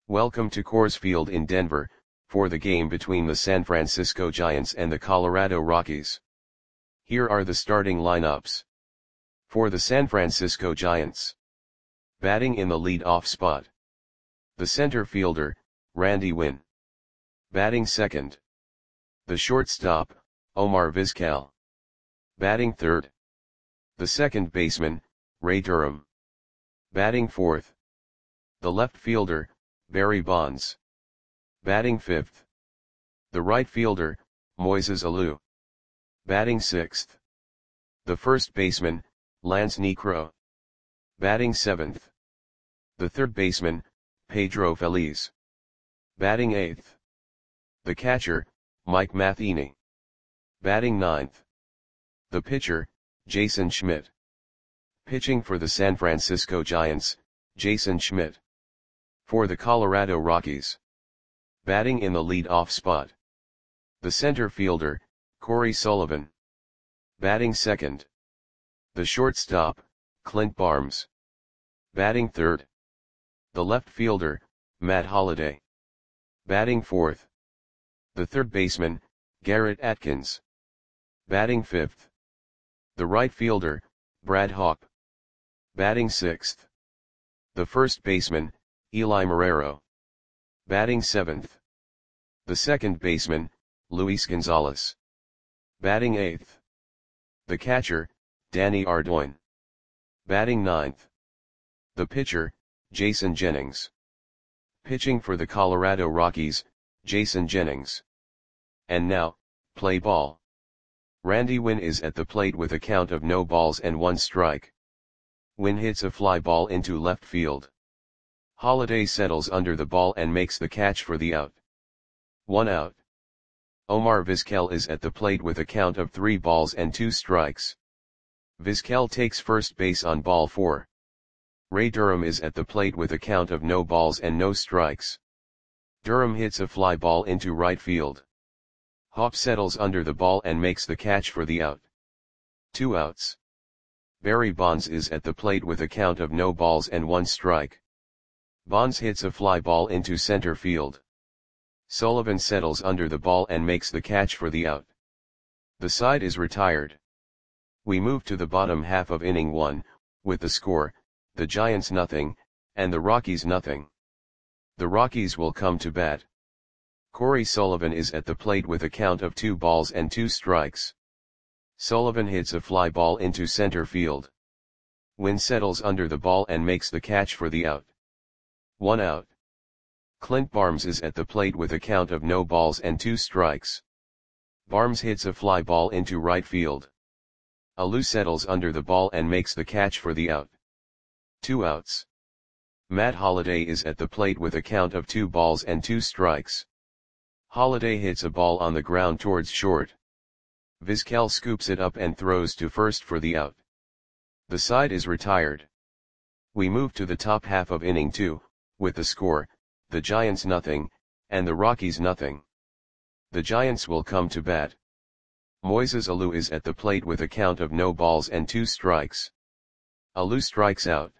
Welcome to Coors Field in Denver, for the game between the San Francisco Giants and the Colorado Rockies. Here are the starting lineups. For the San Francisco Giants. Batting in the lead-off spot. The center fielder, Randy Winn. Batting second. The shortstop, Omar Vizquel. Batting third. The second baseman, Ray Durham. Batting fourth. The left fielder, Barry Bonds. Batting fifth. The right fielder, Moises Alou. Batting sixth. The first baseman, Lance Niekro. Batting seventh. The third baseman, Pedro Feliz. Batting eighth. The catcher, Mike Matheny. Batting ninth. The pitcher, Jason Schmidt. Pitching for the San Francisco Giants, Jason Schmidt. For the Colorado Rockies. Batting in the lead-off spot. The center fielder, Corey Sullivan. Batting second. The shortstop, Clint Barnes. Batting third. The left fielder, Matt Holliday. Batting fourth. The third baseman, Garrett Atkins. Batting fifth. The right fielder, Brad Hawpe. Batting sixth. The first baseman, Eli Marrero. Batting seventh. The second baseman, Luis Gonzalez. Batting eighth. The catcher, Danny Ardoin. Batting ninth. The pitcher, Jason Jennings. Pitching for the Colorado Rockies, Jason Jennings. And now, play ball. Randy Winn is at the plate with a count of no balls and one strike. Winn hits a fly ball into left field. Holliday settles under the ball and makes the catch for the out. 1 out. Omar Vizquel is at the plate with a count of 3 balls and 2 strikes. Vizquel takes first base on ball 4. Ray Durham is at the plate with a count of no balls and no strikes. Durham hits a fly ball into right field. Hawpe settles under the ball and makes the catch for the out. 2 outs. Barry Bonds is at the plate with a count of no balls and 1 strike. Bonds hits a fly ball into center field. Sullivan settles under the ball and makes the catch for the out. The side is retired. We move to the bottom half of inning 1, with the score, the Giants nothing, and the Rockies nothing. The Rockies will come to bat. Corey Sullivan is at the plate with a count of 2 balls and 2 strikes. Sullivan hits a fly ball into center field. Winn settles under the ball and makes the catch for the out. 1 out. Clint Barnes is at the plate with a count of no balls and 2 strikes. Barnes hits a fly ball into right field. Alou settles under the ball and makes the catch for the out. 2 outs. Matt Holliday is at the plate with a count of 2 balls and 2 strikes. Holliday hits a ball on the ground towards short. Vizquel scoops it up and throws to first for the out. The side is retired. We move to the top half of inning 2, with the score, the Giants nothing, and the Rockies nothing. The Giants will come to bat. Moises Alou is at the plate with a count of no balls and 2 strikes. Alou strikes out.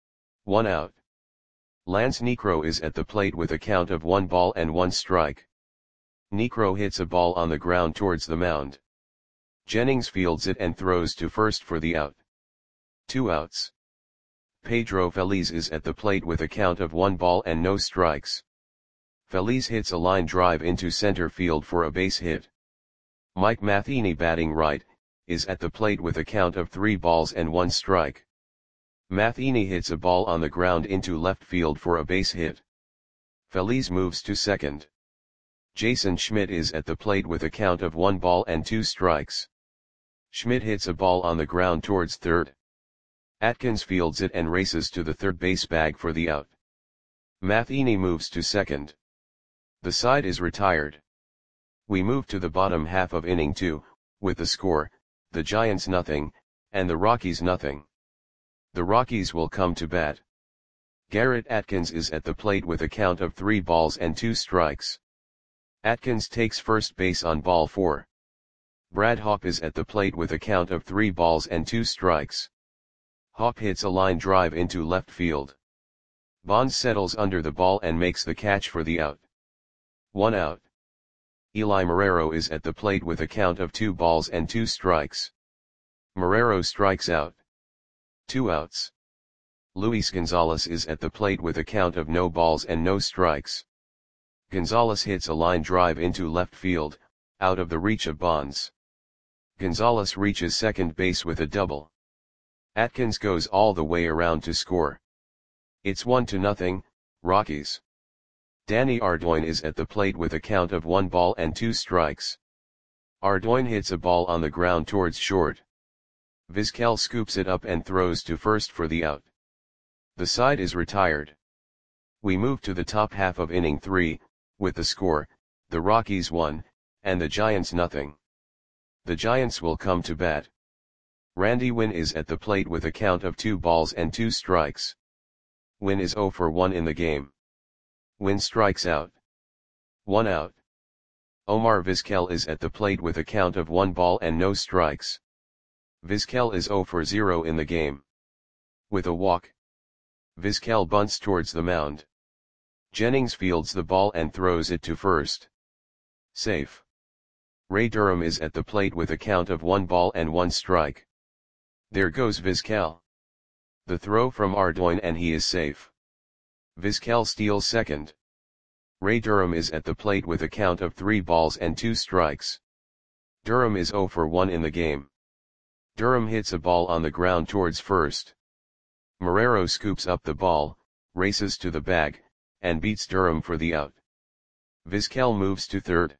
1 out. Lance Niekro is at the plate with a count of 1 ball and 1 strike. Niekro hits a ball on the ground towards the mound. Jennings fields it and throws to first for the out. 2 outs. Pedro Feliz is at the plate with a count of 1 ball and no strikes. Feliz hits a line drive into center field for a base hit. Mike Matheny, batting right, is at the plate with a count of 3 balls and 1 strike. Matheny hits a ball on the ground into left field for a base hit. Feliz moves to second. Jason Schmidt is at the plate with a count of 1 ball and 2 strikes. Schmidt hits a ball on the ground towards third. Atkins fields it and races to the third base bag for the out. Matheny moves to second. The side is retired. We move to the bottom half of inning 2, with the score, the Giants nothing, and the Rockies nothing. The Rockies will come to bat. Garrett Atkins is at the plate with a count of 3 balls and 2 strikes. Atkins takes first base on ball 4. Brad Hawpe is at the plate with a count of 3 balls and 2 strikes. Hawpe hits a line drive into left field. Bonds settles under the ball and makes the catch for the out. 1 out. Eli Marrero is at the plate with a count of 2 balls and 2 strikes. Marrero strikes out. 2 outs. Luis Gonzalez is at the plate with a count of no balls and no strikes. Gonzalez hits a line drive into left field, out of the reach of Bonds. Gonzalez reaches second base with a double. Atkins goes all the way around to score. It's 1-0, Rockies. Danny Ardoin is at the plate with a count of 1 ball and 2 strikes. Ardoin hits a ball on the ground towards short. Vizquel scoops it up and throws to first for the out. The side is retired. We move to the top half of inning 3, with the score, the Rockies 1, and the Giants 0. The Giants will come to bat. Randy Winn is at the plate with a count of 2 balls and 2 strikes. Winn is 0 for 1 in the game. Winn strikes out. 1 out. Omar Vizquel is at the plate with a count of 1 ball and no strikes. Vizquel is 0 for 0 in the game. With a walk. Vizquel bunts towards the mound. Jennings fields the ball and throws it to first. Safe. Ray Durham is at the plate with a count of 1 ball and 1 strike. There goes Vizquel. The throw from Ardoin and he is safe. Vizquel steals second. Ray Durham is at the plate with a count of 3 balls and 2 strikes. Durham is 0 for 1 in the game. Durham hits a ball on the ground towards first. Marrero scoops up the ball, races to the bag, and beats Durham for the out. Vizquel moves to third.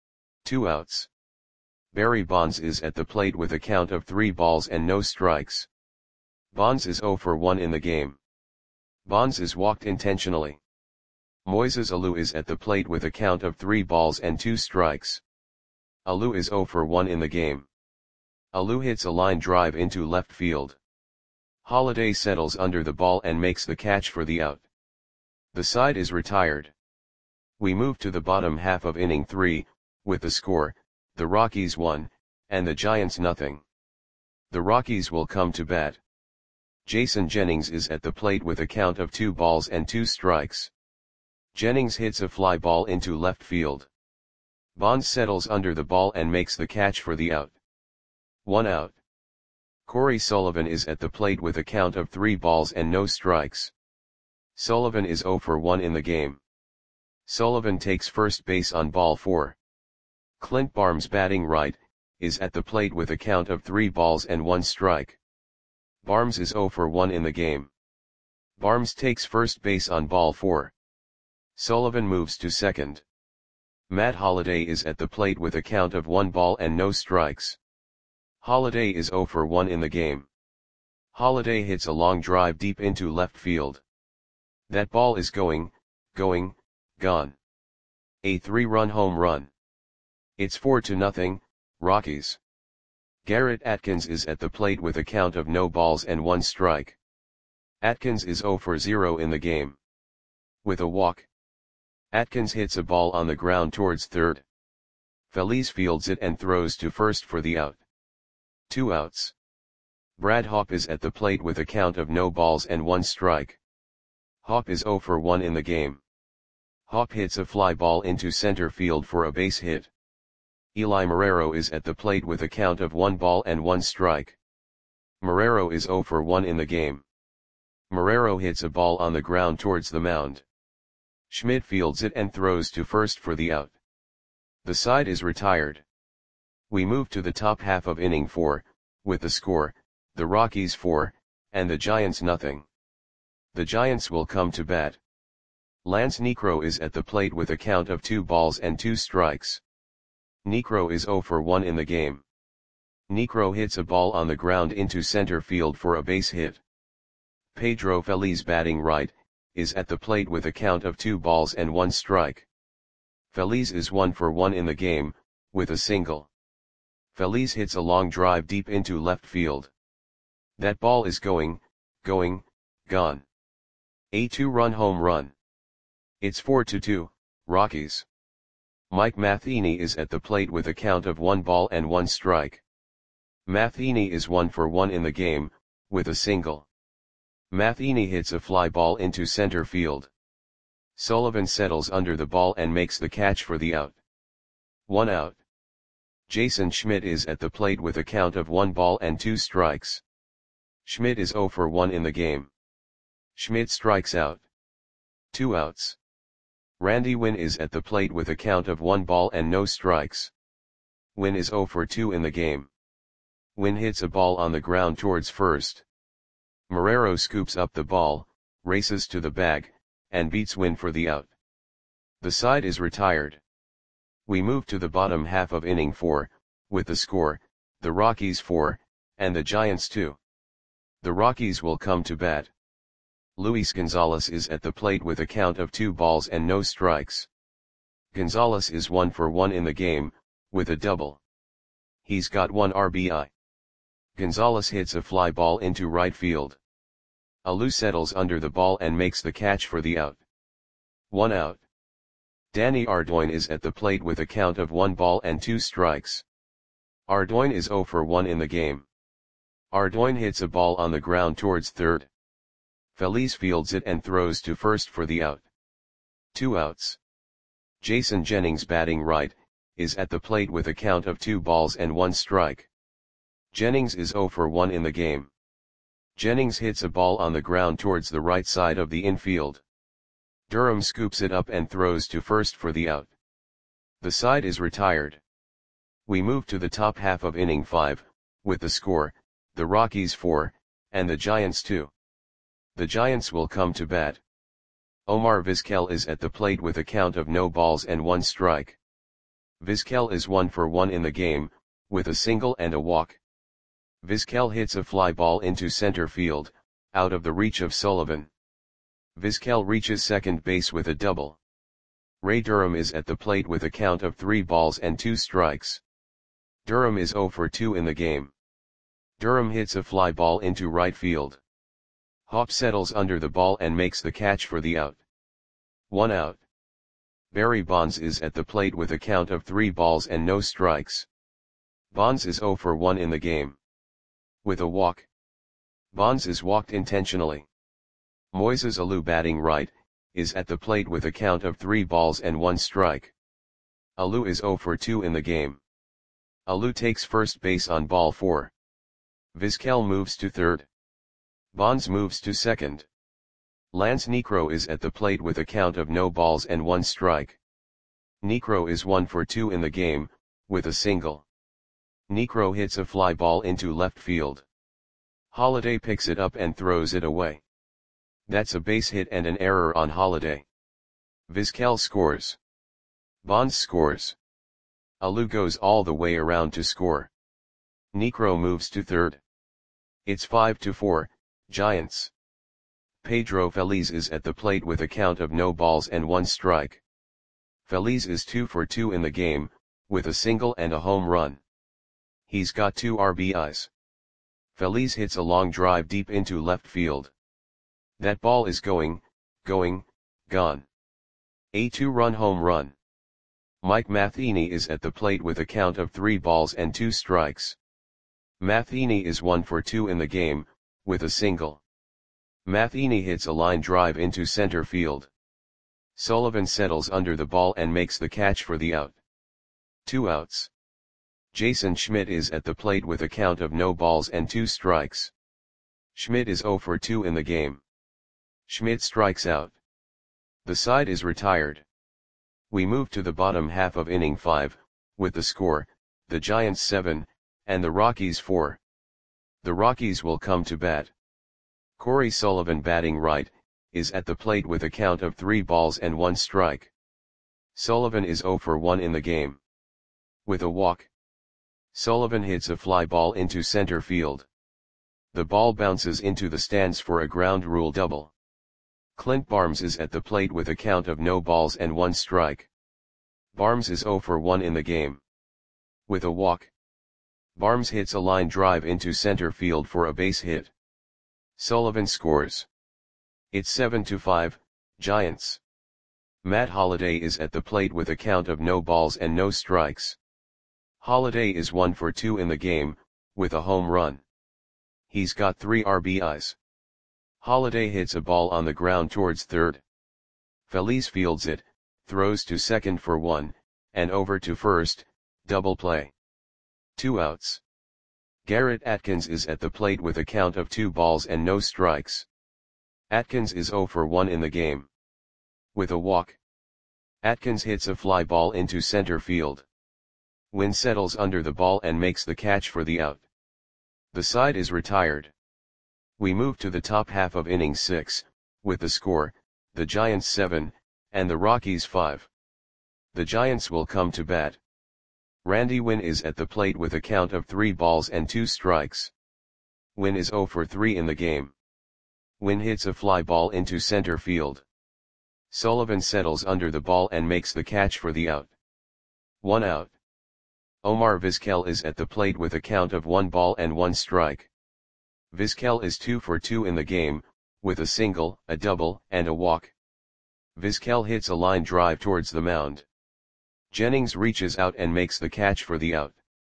2 outs. Barry Bonds is at the plate with a count of 3 balls and no strikes. Bonds is 0 for 1 in the game. Bonds is walked intentionally. Moises Alou is at the plate with a count of 3 balls and 2 strikes. Alou is 0 for 1 in the game. Alou hits a line drive into left field. Holliday settles under the ball and makes the catch for the out. The side is retired. We move to the bottom half of inning 3, with the score, the Rockies 1, and the Giants 0. The Rockies will come to bat. Jason Jennings is at the plate with a count of 2 balls and 2 strikes. Jennings hits a fly ball into left field. Bonds settles under the ball and makes the catch for the out. 1 out. Corey Sullivan is at the plate with a count of 3 balls and no strikes. Sullivan is 0 for 1 in the game. Sullivan takes first base on ball 4. Clint Barnes, batting right, is at the plate with a count of 3 balls and 1 strike. Barnes is 0 for 1 in the game. Barnes takes first base on ball 4. Sullivan moves to second. Matt Holliday is at the plate with a count of 1 ball and no strikes. Holliday is 0 for 1 in the game. Holliday hits a long drive deep into left field. That ball is gone. A 3-run home run. It's 4-0, Rockies. Garrett Atkins is at the plate with a count of no balls and 1 strike. Atkins is 0 for 0 in the game. With a walk. Atkins hits a ball on the ground towards third. Feliz fields it and throws to first for the out. 2 outs. Brad Hawpe is at the plate with a count of no balls and 1 strike. Hawpe is 0 for 1 in the game. Hawpe hits a fly ball into center field for a base hit. Eli Marrero is at the plate with a count of 1 ball and 1 strike. Marrero is 0 for 1 in the game. Marrero hits a ball on the ground towards the mound. Schmidt fields it and throws to first for the out. The side is retired. We move to the top half of inning 4, with the score, the Rockies 4, and the Giants 0. The Giants will come to bat. Lance Niekro is at the plate with a count of 2 balls and 2 strikes. Niekro is 0 for 1 in the game. Niekro hits a ball on the ground into center field for a base hit. Pedro Feliz, batting right, is at the plate with a count of 2 balls and 1 strike. Feliz is 1 for 1 in the game, with a single. Feliz hits a long drive deep into left field. That ball is gone. A 2-run home run. It's 4-2, Rockies. Mike Matheny is at the plate with a count of 1 ball and 1 strike. Matheny is 1 for 1 in the game, with a single. Matheny hits a fly ball into center field. Sullivan settles under the ball and makes the catch for the out. 1 out. Jason Schmidt is at the plate with a count of 1 ball and 2 strikes. Schmidt is 0 for 1 in the game. Schmidt strikes out. 2 outs. Randy Wynn is at the plate with a count of 1 ball and no strikes. Wynn is 0 for 2 in the game. Wynn hits a ball on the ground towards first. Marrero scoops up the ball, races to the bag, and beats Wynn for the out. The side is retired. We move to the bottom half of inning 4, with the score, the Rockies 4, and the Giants 2. The Rockies will come to bat. Luis Gonzalez is at the plate with a count of 2 balls and no strikes. Gonzalez is 1 for 1 in the game, with a double. He's got 1 RBI. Gonzalez hits a fly ball into right field. Alou settles under the ball and makes the catch for the out. 1 out. Danny Ardoin is at the plate with a count of 1 ball and 2 strikes. Ardoin is 0 for 1 in the game. Ardoin hits a ball on the ground towards third. Feliz fields it and throws to first for the out. 2 outs. Jason Jennings, batting right, is at the plate with a count of 2 balls and 1 strike. Jennings is 0 for 1 in the game. Jennings hits a ball on the ground towards the right side of the infield. Durham scoops it up and throws to first for the out. The side is retired. We move to the top half of inning 5, with the score, the Rockies 4, and the Giants 2. The Giants will come to bat. Omar Vizquel is at the plate with a count of no balls and 1 strike. Vizquel is 1 for 1 in the game, with a single and a walk. Vizquel hits a fly ball into center field, out of the reach of Sullivan. Vizquel reaches second base with a double. Ray Durham is at the plate with a count of 3 balls and 2 strikes. Durham is 0 for 2 in the game. Durham hits a fly ball into right field. Hopp settles under the ball and makes the catch for the out. 1 out. Barry Bonds is at the plate with a count of 3 balls and no strikes. Bonds is 0 for 1 in the game. With a walk. Bonds is walked intentionally. Moises Alou, batting right, is at the plate with a count of 3 balls and 1 strike. Alou is 0 for 2 in the game. Alou takes first base on ball 4. Vizquel moves to third. Bonds moves to second. Lance Niekro is at the plate with a count of no balls and 1 strike. Niekro is 1 for 2 in the game, with a single. Niekro hits a fly ball into left field. Holliday picks it up and throws it away. That's a base hit and an error on Holliday. Vizquel scores. Bonds scores. Alou goes all the way around to score. Niekro moves to third. It's 5-4, Giants. Pedro Feliz is at the plate with a count of no balls and 1 strike. Feliz is 2 for 2 in the game, with a single and a home run. He's got 2 RBIs. Feliz hits a long drive deep into left field. That ball is gone. A 2-run home run. Mike Matheny is at the plate with a count of 3 balls and 2 strikes. Matheny is 1 for 2 in the game, with a single. Matheny hits a line drive into center field. Sullivan settles under the ball and makes the catch for the out. 2 outs. Jason Schmidt is at the plate with a count of no balls and 2 strikes. Schmidt is 0 for 2 in the game. Schmidt strikes out. The side is retired. We move to the bottom half of inning 5, with the score, the Giants 7, and the Rockies 4. The Rockies will come to bat. Corey Sullivan, batting right, is at the plate with a count of 3 balls and 1 strike. Sullivan is 0 for 1 in the game. With a walk. Sullivan hits a fly ball into center field. The ball bounces into the stands for a ground rule double. Clint Barnes is at the plate with a count of no balls and 1 strike. Barnes is 0 for 1 in the game. With a walk. Barnes hits a line drive into center field for a base hit. Sullivan scores. It's 7-5, Giants. Matt Holliday is at the plate with a count of no balls and no strikes. Holliday is 1 for 2 in the game, with a home run. He's got 3 RBIs. Holiday hits a ball on the ground towards third. Feliz fields it, throws to second for 1, and over to first, double play. 2 outs. Garrett Atkins is at the plate with a count of 2 balls and no strikes. Atkins is 0 for 1 in the game. With a walk, Atkins hits a fly ball into center field. Wynn settles under the ball and makes the catch for the out. The side is retired. We move to the top half of inning 6, with the score, the Giants 7, and the Rockies 5. The Giants will come to bat. Randy Wynn is at the plate with a count of 3 balls and 2 strikes. Wynn is 0 for 3 in the game. Wynn hits a fly ball into center field. Sullivan settles under the ball and makes the catch for the out. 1 out. Omar Vizquel is at the plate with a count of 1 ball and 1 strike. Vizquel is 2 for 2 in the game, with a single, a double, and a walk. Vizquel hits a line drive towards the mound. Jennings reaches out and makes the catch for the out.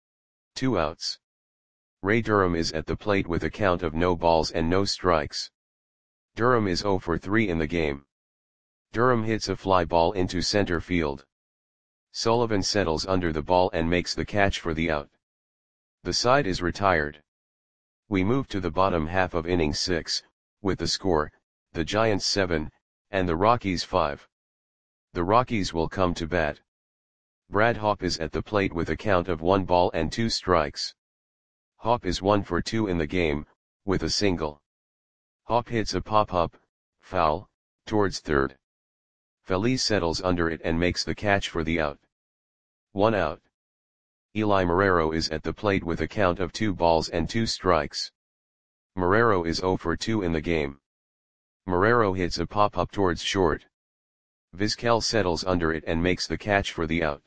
2 outs. Ray Durham is at the plate with a count of no balls and no strikes. Durham is 0 for 3 in the game. Durham hits a fly ball into center field. Sullivan settles under the ball and makes the catch for the out. The side is retired. We move to the bottom half of inning 6, with the score, the Giants 7, and the Rockies 5. The Rockies will come to bat. Brad Hawpe is at the plate with a count of 1 ball and 2 strikes. Hawpe is 1 for 2 in the game, with a single. Hawpe hits a pop-up, foul, towards third. Feliz settles under it and makes the catch for the out. 1 out. Eli Marrero is at the plate with a count of 2 balls and 2 strikes. Marrero is 0 for 2 in the game. Marrero hits a pop-up towards short. Vizquel settles under it and makes the catch for the out.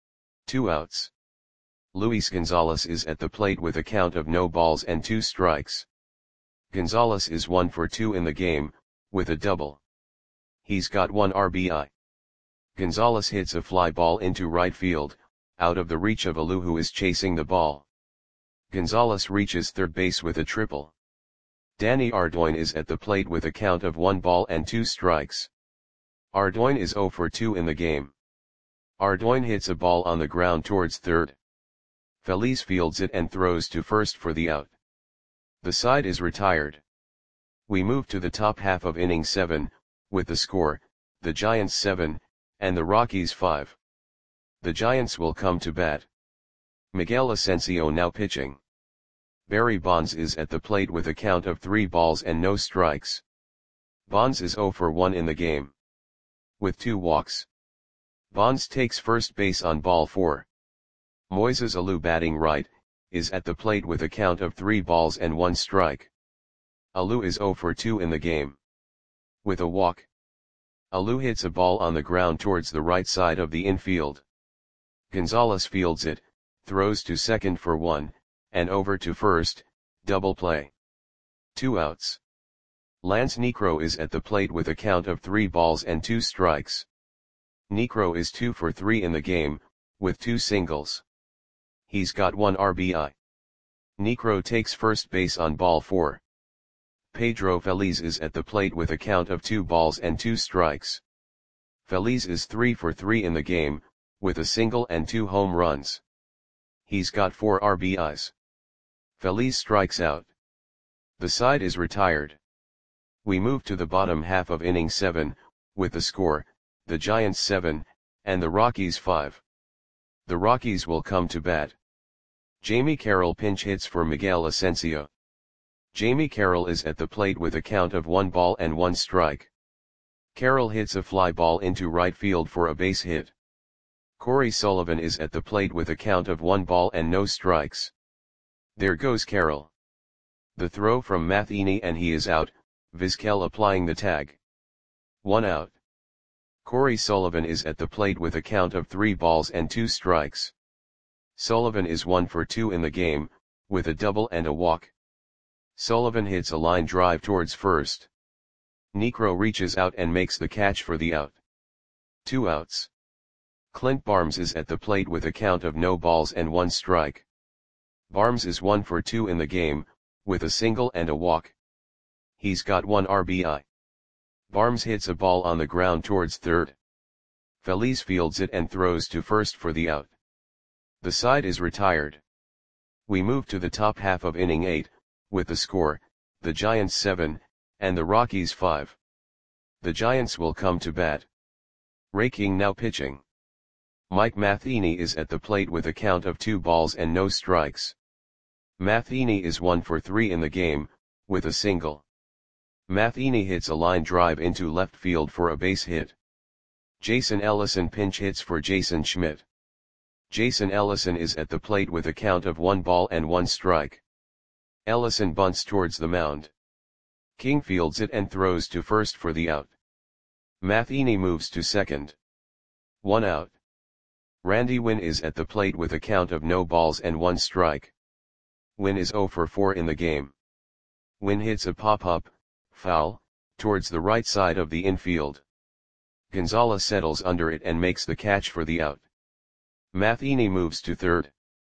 2 outs. Luis Gonzalez is at the plate with a count of no balls and 2 strikes. Gonzalez is 1 for 2 in the game, with a double. He's got 1 RBI. Gonzalez hits a fly ball into right field, out of the reach of Alou, who is chasing the ball. Gonzalez reaches third base with a triple. Danny Ardoin is at the plate with a count of 1 ball and 2 strikes. Ardoin is 0 for 2 in the game. Ardoin hits a ball on the ground towards third. Feliz fields it and throws to first for the out. The side is retired. We move to the top half of inning 7, with the score, the Giants 7, and the Rockies 5. The Giants will come to bat. Miguel Asensio now pitching. Barry Bonds is at the plate with a count of 3 balls and no strikes. Bonds is 0 for 1 in the game. With 2 walks. Bonds takes first base on ball 4. Moises Alou, batting right, is at the plate with a count of 3 balls and 1 strike. Alou is 0 for 2 in the game. With a walk. Alou hits a ball on the ground towards the right side of the infield. Gonzalez fields it, throws to second for 1, and over to first, double play. 2 outs. Lance Niekro is at the plate with a count of 3 balls and 2 strikes. Niekro is 2 for 3 in the game, with 2 singles. He's got 1 RBI. Niekro takes first base on ball 4. Pedro Feliz is at the plate with a count of 2 balls and 2 strikes. Feliz is 3 for 3 in the game, with a single and 2 home runs. He's got 4 RBIs. Feliz strikes out. The side is retired. We move to the bottom half of inning 7, with the score, the Giants 7, and the Rockies 5. The Rockies will come to bat. Jamie Carroll pinch hits for Miguel Asensio. Jamie Carroll is at the plate with a count of 1 ball and 1 strike. Carroll hits a fly ball into right field for a base hit. Corey Sullivan is at the plate with a count of 1 ball and no strikes. There goes Carroll. The throw from Matheny and he is out, Vizquel applying the tag. 1 out. Corey Sullivan is at the plate with a count of 3 balls and 2 strikes. Sullivan is 1 for 2 in the game, with a double and a walk. Sullivan hits a line drive towards first. Niekro reaches out and makes the catch for the out. 2 outs. Clint Barnes is at the plate with a count of no balls and 1 strike. Barnes is 1 for 2 in the game, with a single and a walk. He's got 1 RBI. Barnes hits a ball on the ground towards third. Feliz fields it and throws to first for the out. The side is retired. We move to the top half of inning 8, with the score, the Giants 7, and the Rockies 5. The Giants will come to bat. Ray King now pitching. Mike Matheny is at the plate with a count of 2 balls and no strikes. Matheny is 1 for 3 in the game, with a single. Matheny hits a line drive into left field for a base hit. Jason Ellison pinch hits for Jason Schmidt. Jason Ellison is at the plate with a count of 1 ball and 1 strike. Ellison bunts towards the mound. King fields it and throws to first for the out. Matheny moves to second. 1 out. Randy Winn is at the plate with a count of no balls and 1 strike. Winn is 0 for 4 in the game. Winn hits a pop-up, foul, towards the right side of the infield. Gonzalez settles under it and makes the catch for the out. Matheny moves to third.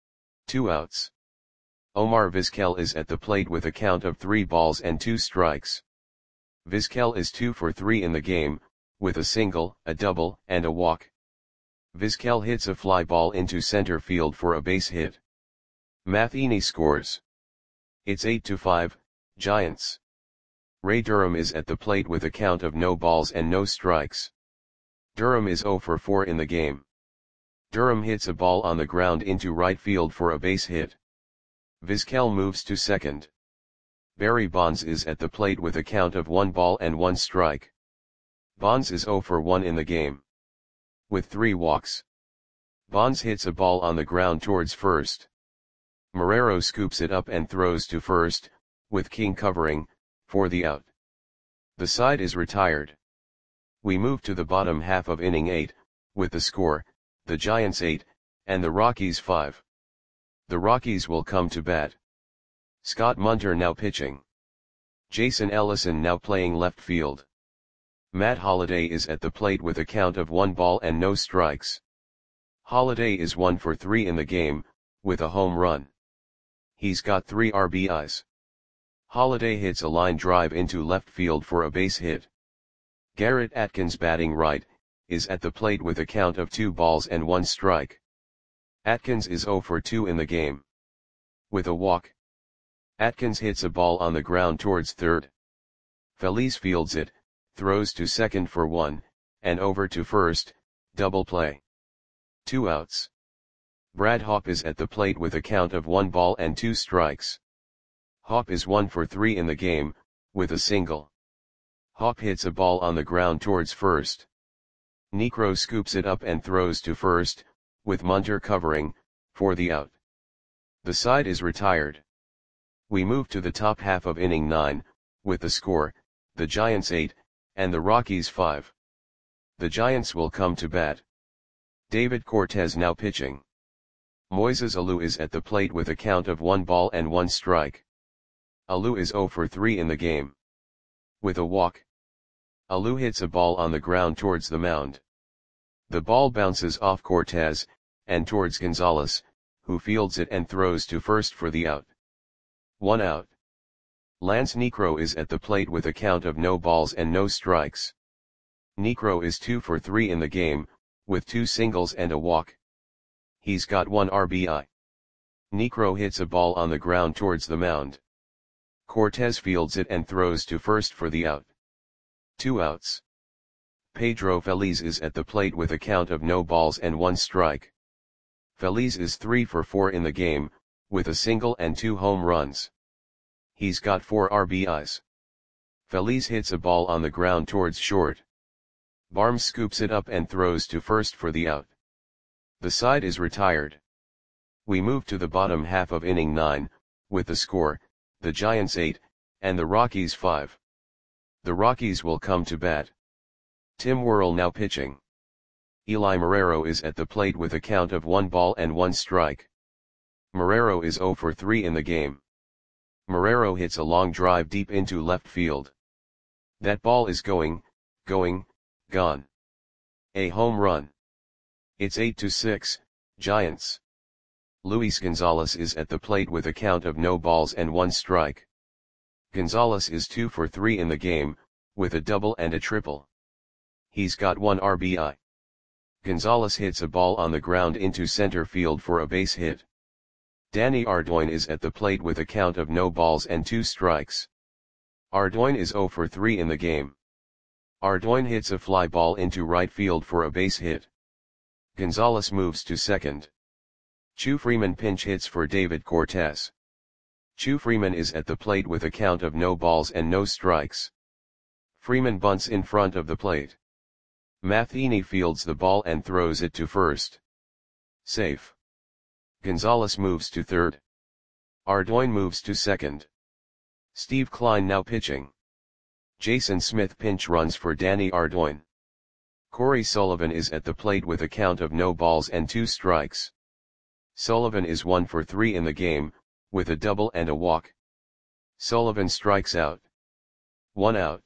2 outs. Omar Vizquel is at the plate with a count of 3 balls and 2 strikes. Vizquel is 2 for 3 in the game, with a single, a double, and a walk. Vizquel hits a fly ball into center field for a base hit. Matheny scores. It's 8-5, Giants. Ray Durham is at the plate with a count of no balls and no strikes. Durham is 0 for 4 in the game. Durham hits a ball on the ground into right field for a base hit. Vizquel moves to second. Barry Bonds is at the plate with a count of 1 ball and 1 strike. Bonds is 0 for 1 in the game. With 3 walks. Bonds hits a ball on the ground towards first. Marrero scoops it up and throws to first, with King covering, for the out. The side is retired. We move to the bottom half of inning 8, with the score, the Giants 8, and the Rockies 5. The Rockies will come to bat. Scott Munter now pitching. Jason Ellison now playing left field. Matt Holliday is at the plate with a count of 1 ball and no strikes. Holliday is 1 for 3 in the game, with a home run. He's got 3 RBIs. Holliday hits a line drive into left field for a base hit. Garrett Atkins batting right, is at the plate with a count of 2 balls and 1 strike. Atkins is 0 for 2 in the game. With a walk. Atkins hits a ball on the ground towards third. Feliz fields it, throws to second for 1, and over to first, double play. 2 outs. Brad Hawpe is at the plate with a count of 1 ball and 2 strikes. Hawpe is 1 for 3 in the game, with a single. Hawpe hits a ball on the ground towards first. Niekro scoops it up and throws to first, with Munter covering, for the out. The side is retired. We move to the top half of inning 9, with the score, the Giants 8, and the Rockies 5. The Giants will come to bat. David Cortez now pitching. Moises Alou is at the plate with a count of 1 ball and 1 strike. Alou is 0 for 3 in the game. With a walk. Alou hits a ball on the ground towards the mound. The ball bounces off Cortez, and towards Gonzalez, who fields it and throws to first for the out. 1 out. Lance Niekro is at the plate with a count of no balls and no strikes. Niekro is 2 for 3 in the game, with 2 singles and a walk. He's got 1 RBI. Niekro hits a ball on the ground towards the mound. Cortez fields it and throws to first for the out. 2 outs. Pedro Feliz is at the plate with a count of no balls and 1 strike. Feliz is 3 for 4 in the game, with a single and 2 home runs. He's got 4 RBIs. Feliz hits a ball on the ground towards short. Barnes scoops it up and throws to first for the out. The side is retired. We move to the bottom half of inning 9, with the score, the Giants 8, and the Rockies 5. The Rockies will come to bat. Tim Worrell now pitching. Eli Marrero is at the plate with a count of 1 ball and 1 strike. Marrero is 0 for 3 in the game. Marrero hits a long drive deep into left field. That ball is going, gone. A home run. It's 8-6, Giants. Luis Gonzalez is at the plate with a count of no balls and 1 strike. Gonzalez is 2 for 3 in the game, with a double and a triple. He's got 1 RBI. Gonzalez hits a ball on the ground into center field for a base hit. Danny Ardoin is at the plate with a count of no balls and 2 strikes. Ardoin is 0 for 3 in the game. Ardoin hits a fly ball into right field for a base hit. Gonzalez moves to second. Chu Freeman pinch hits for David Cortez. Chu Freeman is at the plate with a count of no balls and no strikes. Freeman bunts in front of the plate. Matheny fields the ball and throws it to first. Safe. Gonzalez moves to third. Ardoin moves to second. Steve Klein now pitching. Jason Smith pinch runs for Danny Ardoin. Corey Sullivan is at the plate with a count of no balls and 2 strikes. Sullivan is 1 for 3 in the game, with a double and a walk. Sullivan strikes out. 1 out.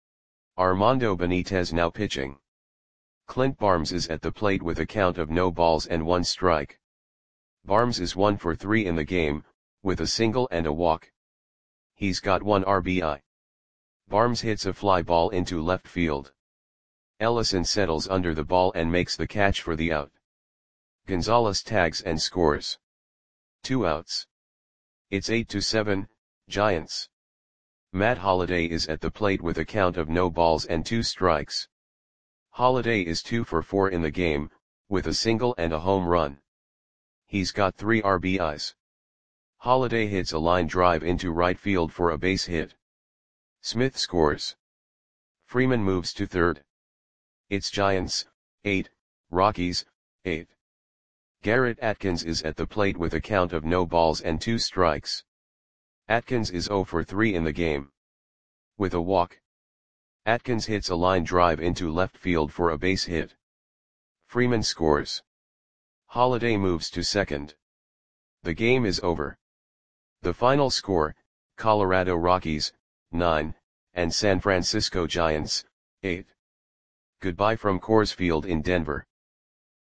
Armando Benitez now pitching. Clint Barnes is at the plate with a count of no balls and 1 strike. Barnes is 1 for 3 in the game, with a single and a walk. He's got 1 RBI. Barnes hits a fly ball into left field. Ellison settles under the ball and makes the catch for the out. Gonzalez tags and scores. 2 outs. It's 8-7, Giants. Matt Holliday is at the plate with a count of no balls and 2 strikes. Holliday is 2 for 4 in the game, with a single and a home run. He's got 3 RBIs. Holliday hits a line drive into right field for a base hit. Smith scores. Freeman moves to third. It's Giants, 8, Rockies, 8. Garrett Atkins is at the plate with a count of no balls and 2 strikes. Atkins is 0 for 3 in the game. With a walk. Atkins hits a line drive into left field for a base hit. Freeman scores. Holliday moves to second. The game is over. The final score, Colorado Rockies, 9, and San Francisco Giants, 8. Goodbye from Coors Field in Denver.